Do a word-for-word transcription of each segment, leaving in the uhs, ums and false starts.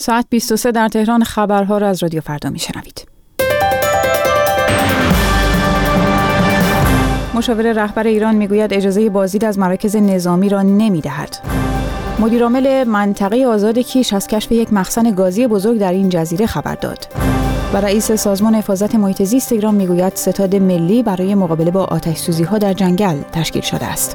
ساعت بیست و سه در تهران. خبرها را از رادیو فردا میشنوید. مشاور رهبر ایران میگوید اجازه بازدید از مراکز نظامی را نمیدهد. مدیرعامل منطقه آزاد کیش از کشف یک مخزن گازی بزرگ در این جزیره خبر داد. و رئیس سازمان حفاظت محیط زیست ایران میگوید ستاد ملی برای مقابله با آتش‌سوزی‌ها در جنگل تشکیل شده است.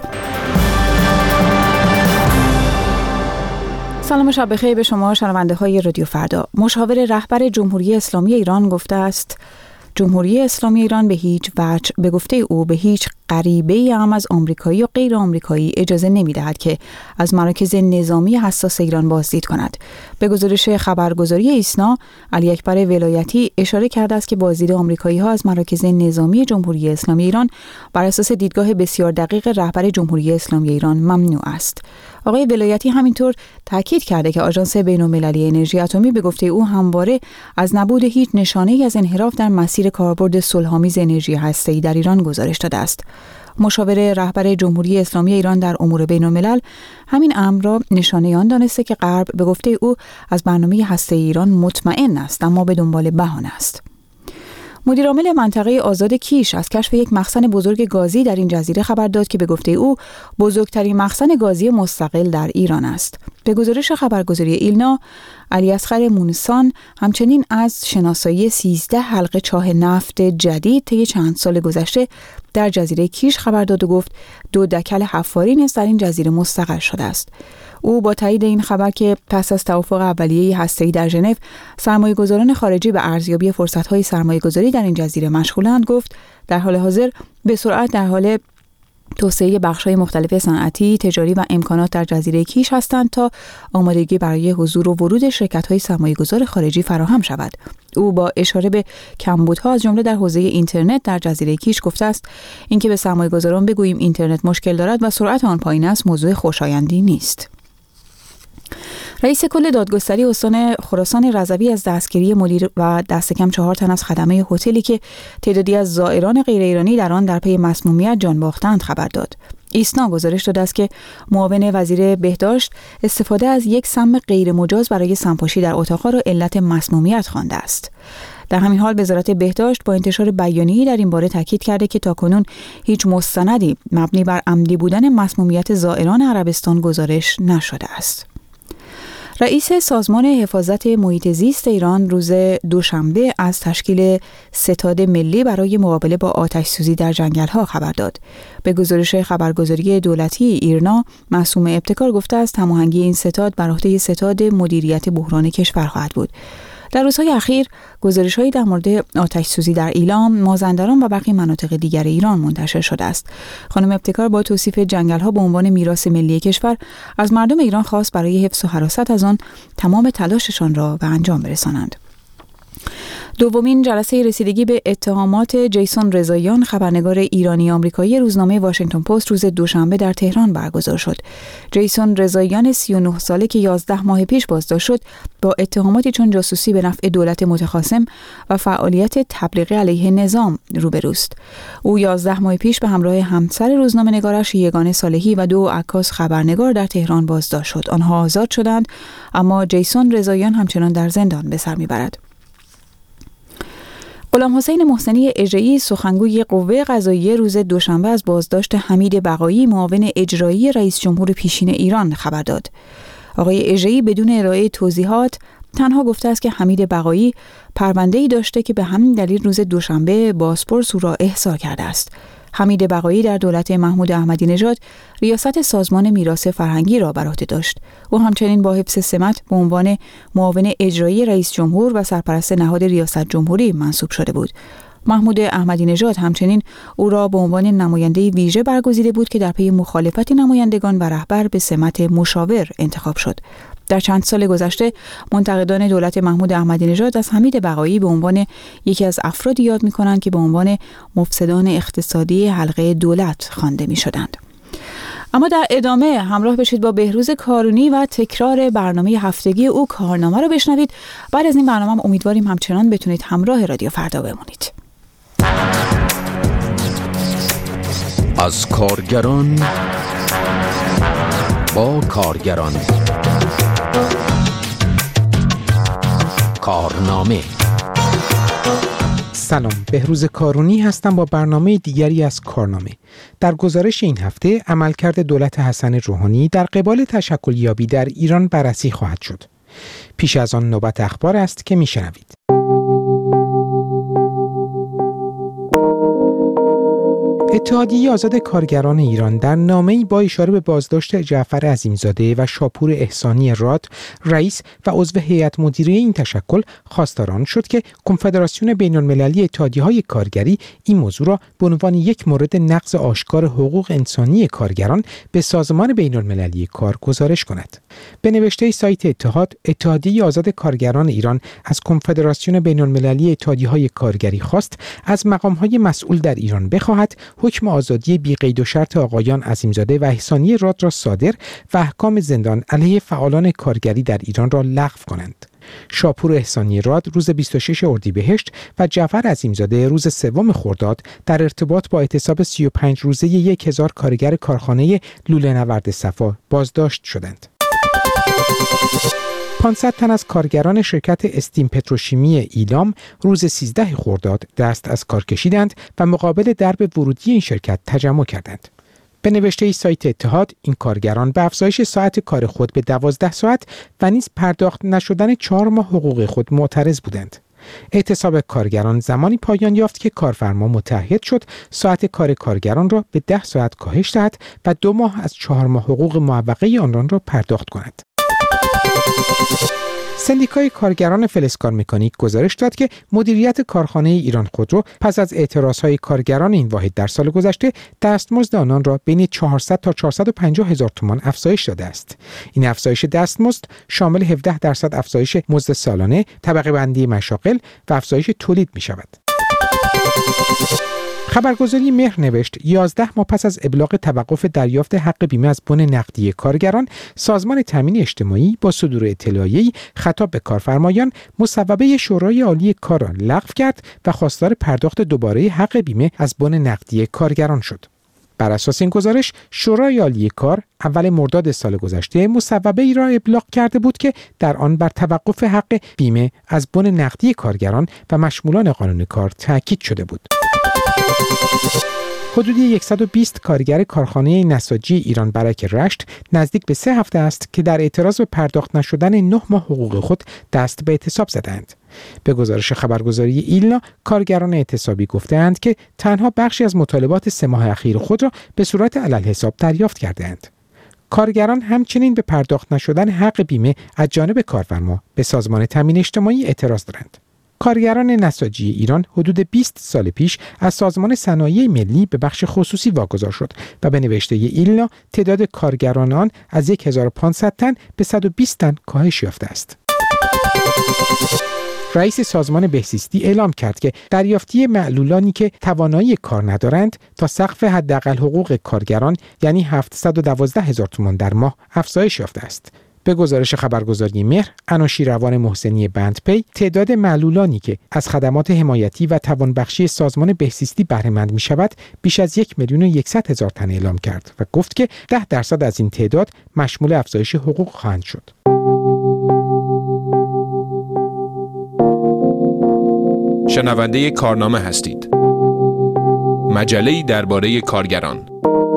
سلام و شب بخیر به شما شنونده های رادیو فردا. مشاور رهبر جمهوری اسلامی ایران گفته است جمهوری اسلامی ایران به هیچ وجه به گفته او به هیچ غریبه‌ای هم از آمریکایی و غیر آمریکایی اجازه نمی‌دهد که از مراکز نظامی حساس ایران بازدید کند. به گزارش خبرگزاری ایسنا، علی اکبر ولایتی اشاره کرده است که بازدید آمریکایی‌ها از مراکز نظامی جمهوری اسلامی ایران بر اساس دیدگاه بسیار دقیق رهبر جمهوری اسلامی ایران ممنوع است. آقای ولایتی همینطور تاکید کرده که آژانس بین‌المللی انرژی اتمی به گفته او همواره از نبود هیچ نشانه‌ای از انحراف در مسیر کاربرد صلح‌آمیز انرژی هسته‌ای در ایران گزارش داده است. مشاور رهبر جمهوری اسلامی ایران در امور بین‌الملل همین امر را نشانه آن دانسته که غرب به گفته او از برنامه هسته‌ای ایران مطمئن است، اما به دنبال بهانه است. مدیرعامل منطقه آزاد کیش از کشف یک مخزن بزرگ گازی در این جزیره خبر داد که به گفته او بزرگترین مخزن گازی مستقل در ایران است. به گزارش خبرگزاری ایلنا، علی اصغر مونسان همچنین از شناسایی سیزده حلقه چاه نفت جدید طی چند سال گذشته در جزیره کیش خبر داد و گفت دو دکل حفاری نیز در این جزیره مستقر شده است. او با تایید این خبر که پس از توافق اولیه هسته‌ای در ژنو سرمایه‌گذاران خارجی به ارزیابی فرصت‌های سرمایه‌گذاری در این جزیره مشغولند، گفت در حال حاضر به سرعت در حال توسعه بخش‌های مختلف صنعتی، تجاری و امکانات در جزیره کیش هستند تا آمادگی برای حضور و ورود شرکت‌های سرمایه‌گذار خارجی فراهم شود. او با اشاره به کمبودها از جمله در حوزه اینترنت در جزیره کیش گفته است اینکه به سرمایه‌گذاران بگوییم اینترنت مشکل دارد و سرعت آن پایین است موضوع خوشایندی نیست. رئیس کل دادگستری استان خراسان رضوی از دستگیری مدیر و دست کم چهار تن از خدمه هتلی که تعدادی از زائران غیر ایرانی در آن در پی مسمومیت جان باختند خبر داد. ایسنا گزارش داده است که معاون وزیر بهداشت استفاده از یک سم غیر مجاز برای سمپاشی در اتاق‌ها را علت مسمومیت خوانده است. در همین حال وزارت بهداشت با انتشار بیانیه‌ای در این باره تاکید کرده که تاکنون هیچ مستندی مبنی بر عمدی بودن مسمومیت زائران عربستان گزارش نشده است. رئیس سازمان حفاظت محیط زیست ایران روز دوشنبه از تشکیل ستاد ملی برای مقابله با آتش‌سوزی در جنگل‌ها خبر داد. به گزارش خبرگزاری دولتی ایرنا، معصوم ابتکار گفته است هماهنگی این ستاد بر عهده ستاد مدیریت بحران کشور خواهد بود. در روزهای اخیر گزارش‌هایی در مورد آتش‌سوزی در ایلام، مازندران و برخی مناطق دیگر ایران منتشر شده است. خانم ابتکار با توصیف جنگل‌ها به عنوان میراث ملی کشور از مردم ایران خواست برای حفظ و حراست از آن تمام تلاششان را به انجام برسانند. دومین جلسه رسیدگی به اتهامات جیسون رضاییان، خبرنگار ایرانی آمریکایی روزنامه واشنگتن پست، روز دوشنبه در تهران برگزار شد. جیسون رضاییان سی و نه ساله که یازده ماه پیش بازداشت شد، با اتهاماتی چون جاسوسی به نفع دولت متخاصم و فعالیت تبلیغی علیه نظام روبروست. او یازده ماه پیش به همراه همسر روزنامه‌نگارش یگانه صالحی و دو عکاس خبرنگار در تهران بازداشت شد. آنها آزاد شدند، اما جیسون رضاییان همچنان در زندان به سر میبرد. غلام حسین محسنی اژه‌ای، سخنگوی قوه قضاییه، روز دوشنبه از بازداشت حمید بقایی، معاون اجرایی رئیس جمهور پیشین ایران خبر داد. آقای اژه‌ای بدون ارائه توضیحات تنها گفته است که حمید بقایی پرونده‌ای داشته که به همین دلیل روز دوشنبه بازپرس او را احضار کرده است. حمید بقایی در دولت محمود احمدی نژاد ریاست سازمان میراث فرهنگی را بر عهده داشت. او همچنین با حفظ سمت به عنوان معاون اجرایی رئیس جمهور و سرپرست نهاد ریاست جمهوری منصوب شده بود. محمود احمدی نژاد همچنین او را به عنوان نماینده ویژه برگزیده بود که در پی مخالفت نمایندگان و رهبر به سمت مشاور انتخاب شد. در چند سال گذشته منتقدان دولت محمود احمدی نژاد از حمید بقایی به عنوان یکی از افرادی یاد می‌کنند که به عنوان مفسدان اقتصادی حلقه دولت خوانده می‌شدند. اما در ادامه همراه بشید با بهروز کارونی و تکرار برنامه هفتگی او کارنامه رو بشنوید. بعد از این برنامه هم امیدواریم همچنان بتونید همراه رادیو فردا بمونید. از کارگران با کارگران کارنامه. سلام، بهروز کارونی هستم با برنامه دیگری از کارنامه. در گزارش این هفته عملکرد دولت حسن روحانی در قبال تشکلیابی در ایران بررسی خواهد شد. پیش از آن نوبت اخبار است که میشنوید. اتحادیه آزاد کارگران ایران در نامه‌ای با اشاره به بازداشت جعفر عظیمزاده و شاپور احسانی راد، رئیس و عضو هیئت مدیره این تشکل، خواستار آن شد که کنفدراسیون بین‌المللی اتحادیه‌های کارگری این موضوع را به عنوان یک مورد نقض آشکار حقوق انسانی کارگران به سازمان بین‌المللی کار گزارش کند. به نوشته سایت اتحاد، اتحادیه آزاد کارگران ایران از کنفدراسیون بین‌المللی اتحادیه‌های کارگری خواست از مقام‌های مسئول در ایران بخواهد حکم آزادی بی قید و شرط آقایان عظیمزاده و احسانی راد را صادر و احکام زندان علیه فعالان کارگری در ایران را لغو کنند. شاپور احسانی راد روز بیست و ششم اردیبهشت و جعفر عظیمزاده روز سوم خرداد در ارتباط با اعتصاب سی و پنج روزه یک هزار کارگر کارخانه لوله نورد صفا بازداشت شدند. پانصد تن از کارگران شرکت استیم پتروشیمی ایلام روز سیزدهم خرداد دست از کار کشیدند و مقابل درب ورودی این شرکت تجمع کردند. به نوشته سایت اتحاد، این کارگران به افزایش ساعت کار خود به دوازده ساعت و نیز پرداخت نشدن چهار ماه حقوق خود معترض بودند. اعتصاب کارگران زمانی پایان یافت که کارفرما متعهد شد ساعت کار کارگران را به ده ساعت کاهش دهد و دو ماه از چهار ماه حقوق معوقه آنان را پرداخت کند. سندیکای کارگران فلزکار مکانیک گزارش داد که مدیریت کارخانه ایران خودرو پس از اعتراضهای کارگران این واحد در سال گذشته دستمزد آنان را بین چهارصد تا چهارصد و پنجاه هزار تومان افزایش داده است. این افزایش دستمزد شامل هفده درصد افزایش مزد سالانه، طبقه بندی مشاغل و افزایش تولید می شود. خبرگزاری مهر نوشت یازده ماه پس از ابلاغ توقف دریافت حق بیمه از بن نقدی کارگران، سازمان تامین اجتماعی با صدور اطلاعیه‌ای خطاب به کارفرمایان مصوبه شورای عالی کار را لغو کرد و خواستار پرداخت دوباره حق بیمه از بن نقدی کارگران شد. بر اساس این گزارش، شورای عالی کار اول مرداد سال گذشته مصوبه ای را ابلاغ کرده بود که در آن بر توقف حق بیمه از بن نقدی کارگران و مشمولان قانون کار تاکید شده بود. حدود صد و بیست کارگر کارخانه نساجی ایران برک رشت نزدیک به سه هفته است که در اعتراض به پرداخت نشدن نه ماه حقوق خود دست به اعتصاب زدند. به گزارش خبرگزاری ایلنا، کارگران اعتصابی گفتند که تنها بخشی از مطالبات سه ماه اخیر خود را به صورت عللحساب دریافت کردند. کارگران همچنین به پرداخت نشدن حق بیمه از جانب کارفرما به سازمان تامین اجتماعی اعتراض دارند. کارگران نساجی ایران حدود بیست سال پیش از سازمان صنایع ملی به بخش خصوصی واگذار شد و به نوشته ایلنا تعداد کارگران آن از هزار و پانصد تن به صد و بیست تن کاهش یافته است. رئیس سازمان بهزیستی اعلام کرد که دریافتی معلولانی که توانایی کار ندارند تا سقف حداقل حقوق کارگران یعنی هفتصد و دوازده هزار تومان در ماه افزایش یافته است. به گزارش خبرگزاری مهر، انوشیروان محسنی بندپی تعداد معلولانی که از خدمات حمایتی و توانبخشی سازمان بهزیستی بهره مند می شود بیش از یک میلیون و یکصد هزار تن اعلام کرد و گفت که ده درصد از این تعداد مشمول افزایش حقوق خواهند شد. شنونده کارنامه هستید. مجله‌ای درباره کارگران.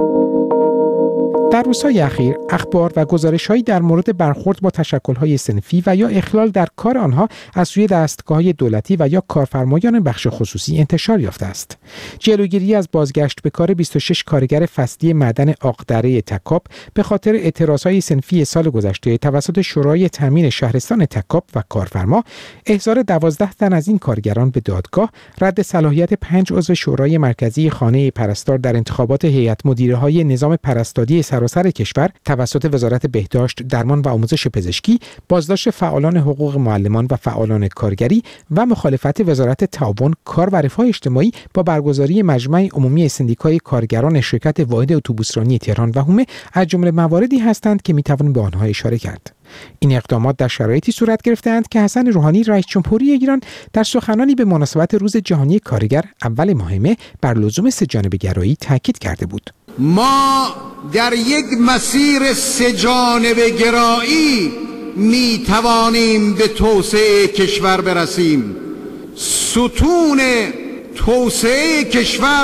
در روزهای اخیر اخبار و گزارش‌هایی در مورد برخورد با تشکل‌های صنفی و یا اخلال در کار آنها از سوی دستگاه‌های دولتی و یا کارفرمایان بخش خصوصی انتشار یافته است. جلوگیری از بازگشت به کار بیست و شش کارگر فصلی معدن آقدره تکاب به خاطر اعتراضهای صنفی سال گذشته توسط شورای تامین شهرستان تکاب و کارفرما، احضار دوازده تن از این کارگران به دادگاه، رد صلاحیت پنج عضو شورای مرکزی خانه پرستار در انتخابات هیئت مدیره‌های نظام پرستاری سراسر کشور توسط وزارت بهداشت، درمان و آموزش پزشکی، بازداشت فعالان حقوق معلمان و فعالان کارگری و مخالفت وزارت تعاون، کار و رفاه اجتماعی با برگزاری مجمع عمومی سندیکای کارگران شرکت واحد اتوبوسرانی تهران و هومه از جمله مواردی هستند که میتوان به آنها اشاره کرد. این اقدامات در شرایطی صورت گرفته‌اند که حسن روحانی رئیس جمهوری ایران در سخنانی به مناسبت روز جهانی کارگر اول ماه مه بر لزوم سه‌جانبه گرایی تاکید کرده بود. ما در یک مسیر سه‌جانبه گرایی می توانیم به توسعه کشور برسیم. ستون توسعه کشور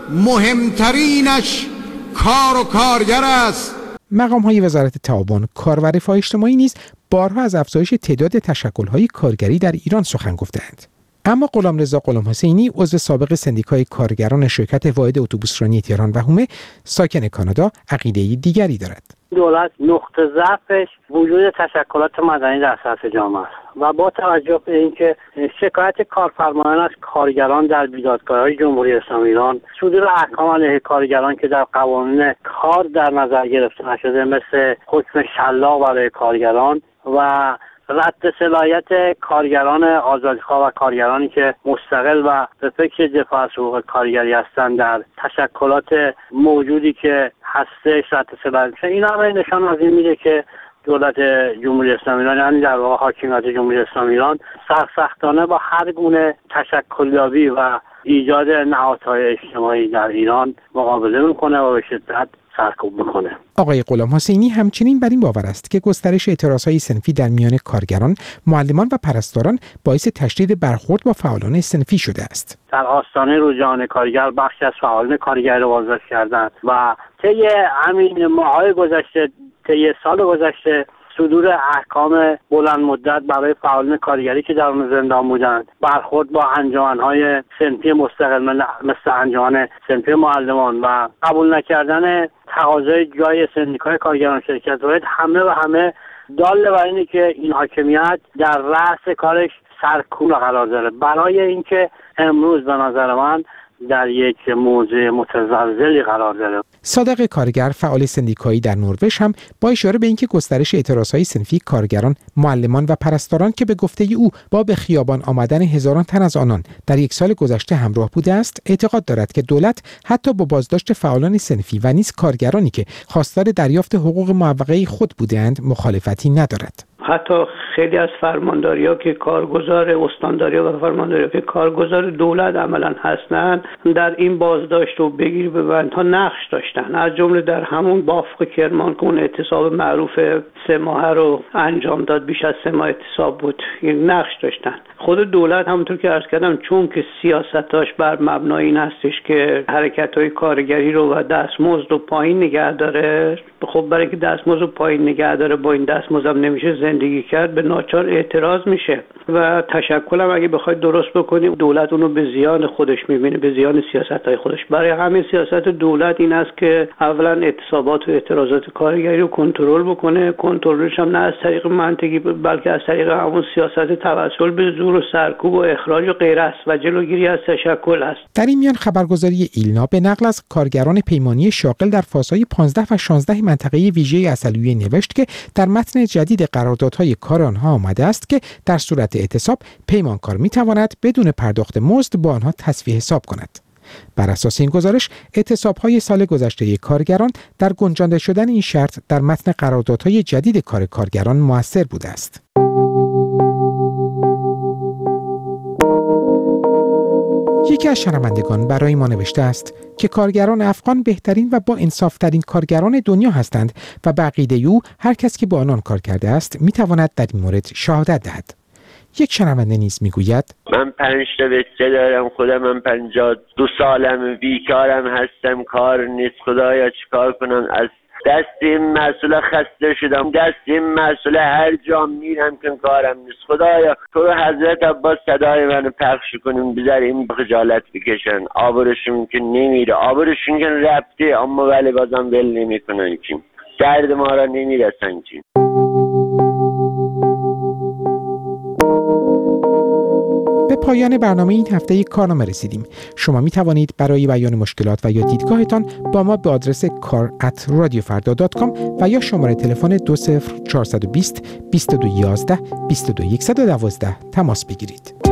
مهمترینش کار و کارگر است. مقام‌های وزارت تعاون، کار و رفاه اجتماعی نیز بارها از افزایش تعداد تشکل‌های کارگری در ایران سخن گفته‌اند. اما غلامرضا غلامحسینی، عضو سابق سندیکای کارگران شرکت واحد اتوبوسرانی تهران و حومه، ساکن کانادا، عقیده دیگری دارد. دولت نقطه ضعفش وجود تشکلات مدنی در سطح جامعه است و با توجه به اینکه شکایت کارفرمایان از کارگران در بیدادگاه‌های جمهوری اسلامی ایران، صدور احکام علیه کارگران که در قوانین کار در نظر گرفته نشده مثل حکم شلاق برای کارگران و رد صلاحیت کارگران آزادیخواه و کارگرانی که مستقل و به فکر دفاع از حقوق کارگری هستند در تشکلات موجودی که هستش رد صلاحیت، اینا همه نشان از این میده که دولت جمهوری اسلامی ایران، یعنی در واقع حاکمیت جمهوری اسلامی ایران، سرسختانه با هر گونه تشکل‌یابی و ایجاد نهادهای اجتماعی در ایران مقابله میکنه و به شدت سرکوب میکنه. آقای غلامحسینی همچنین بر این باور است که گسترش اعتراضهای صنفی در میان کارگران، معلمان و پرستاران باعث تشدید برخورد با فعالان صنفی شده است. در آستانه روز جهانی کارگر بخشی از فعالان کارگر را بازداشت کردند و طی همین ماه‌های گذشته، طی سال گذشته، صدور احکام بلند مدت برای فعالان کارگری که در اون زندان بودند، برخورد با انجمن‌های صنفی مستقل مثل انجمن صنفی معلمان و قبول نکردن تقاضای جای سندیکای کارگران شرکت واحد، همه و همه دال بر اینه که این حاکمیت در رأس کارش سرکوب قرار داره. برای اینکه امروز به نظر من در یک موضع متزلزلی قرار داره. صادق کارگر، فعال سندیکایی در نروژ، هم با اشاره به اینکه گسترش اعتراضهای صنفی کارگران، معلمان و پرستاران که به گفته او با به خیابان آمدن هزاران تن از آنان در یک سال گذشته همراه بوده است، اعتقاد دارد که دولت حتی با بازداشت فعالان صنفی و نیز کارگرانی که خواستار دریافت حقوق موقعه خود بودند مخالفتی ندارد. حتی خیلی از فرمانداری‌ها که کارگزار استانداری‌ها و فرمانداری‌ها که کارگزار دولت عملاً هستند، در این بازداشت و بگیر ببندها نقش داشتن. از جمله در همون بافق کرمان که اون اعتصاب معروف سه ماهه رو انجام داد، بیش از سه ماه اعتصاب بود، این نقش داشتن. خود دولت همونطور که عرض کردم چون که سیاستاش بر مبنای این هستش که حرکت‌های کارگری رو و دستمزد رو پایین نگه داره، خب برای اینکه دستمزد رو پایین نگه داره با این دستمزد هم نمیشه زندگی کرد، به ناچار اعتراض میشه و تشکل هم اگه بخواید درست بکنیم دولت اونو به زیان خودش میبینه، به زیان سیاست‌های خودش. برای همین سیاست دولت این است که اولا اعتصابات و اعتراضات کارگری رو کنترل بکنه، کنترلش هم نه از طریق منطقی بلکه از طریق همون سیاست توسل به زور و سرکوب و اخراج و غیره است و جلوگیری از تشکل است. در این میان خبرگزاری ایلنا به نقل از کارگران پیمانی شاغل در فازهای پانزده و شانزده منطقه ویژه عسلویه نوشت که در متن جدید قراردادهای کار آنها آمده است که در صورت اعتصاب پیمانکار میتواند بدون پرداخت مزد با آنها تسویه حساب کند. بر اساس این گزارش، اعتصاب‌های سال گذشته کارگران در گنجانده شدن این شرط در متن قراردادهای جدید کار کارگران مؤثر بوده است. یکی از شنوندگان برای ما نوشته است که کارگران افغان بهترین و با انصافترین کارگران دنیا هستند و به عقیده او هر کس که با آنان کار کرده است میتواند در این مورد شهادت دهد. یک شنونده نیز میگوید من پنج تا بچه دارم، خودم من پنجاه دو سالم، بیکارم هستم، کار نیست، خدایا چیکار کنم؟ از دست این مسئله خسته شدم، دست این مسئله هر جا میرم که کارم نیست. خدایا تو حضرت عباس صدای منو پخش کنیم، بذار این خجالت بکشن، آبرشون که نمیره، آبرشون که رفته اما ولی بازم ول نمیکنن که درد ما را نمیرسن که. به پایان برنامه این هفته کارنامه رسیدیم. شما می توانید برای بیان مشکلات و یا دیدگاهتان با ما به آدرس کار ات رادیو فردا دات کام و یا شماره تلفن دو صفر چهار دو صفر بیست بیست و دو یازده بیست و دو صد و دوازده تماس بگیرید.